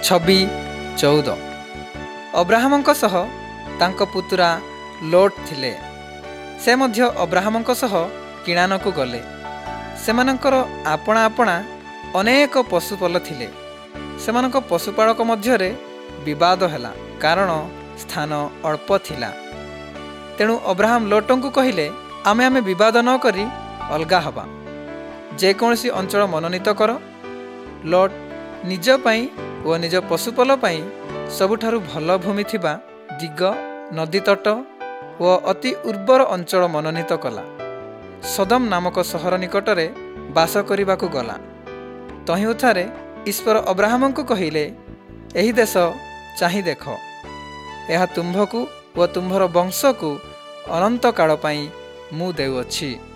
26:14। ଅବ୍ରାହମଙ୍କ ସହ ତାଙ୍କ ପୁତୁରା ଲୋଟ ଥିଲେ। ସେ ମଧ୍ୟ ଅବ୍ରାହମଙ୍କ ସହ କିଣାନକୁ ଗଲେ। ସେମାନଙ୍କର ଆପଣା ଆପଣା ଅନେକ ପଶୁପଲ ଥିଲେ। ସେମାନଙ୍କ ପଶୁପାଳକ ମଧ୍ୟରେ ବିବାଦ ହେଲା, କାରଣ ସ୍ଥାନ ଅଳ୍ପ ଥିଲା। ତେଣୁ ଅବ୍ରାହମ ଲୋଟଙ୍କୁ କହିଲେ, ଆମେ ବିବାଦ ନ କରି ଅଲଗା ହେବା। ଯେକୌଣସି ଅଞ୍ଚଳ ମନୋନୀତ କର। ଲୋଟ ନିଜ ପାଇଁ ଓ ନିଜ ପଶୁପଲ ପାଇଁ ସବୁଠାରୁ ଭଲ ଭୂମି ଥିବା ଦିଗ, ନଦୀ ତଟ ଓ ଅତି ଉର୍ବର ଅଞ୍ଚଳ ମନୋନୀତ କଲା। ସୋଦମ ନାମକ ସହର ନିକଟରେ ବାସ କରିବାକୁ ଗଲା। ତହିଁଉଠାରେ ଈଶ୍ୱର ଅବ୍ରାହମଙ୍କୁ କହିଲେ, ଏହି ଦେଶ ଚାହିଁ ଦେଖ। ଏହା ତୁମ୍ଭକୁ ଓ ତୁମ୍ଭର ବଂଶକୁ ଅନନ୍ତ କାଳ ପାଇଁ ମୁଁ ଦେଉଅଛି।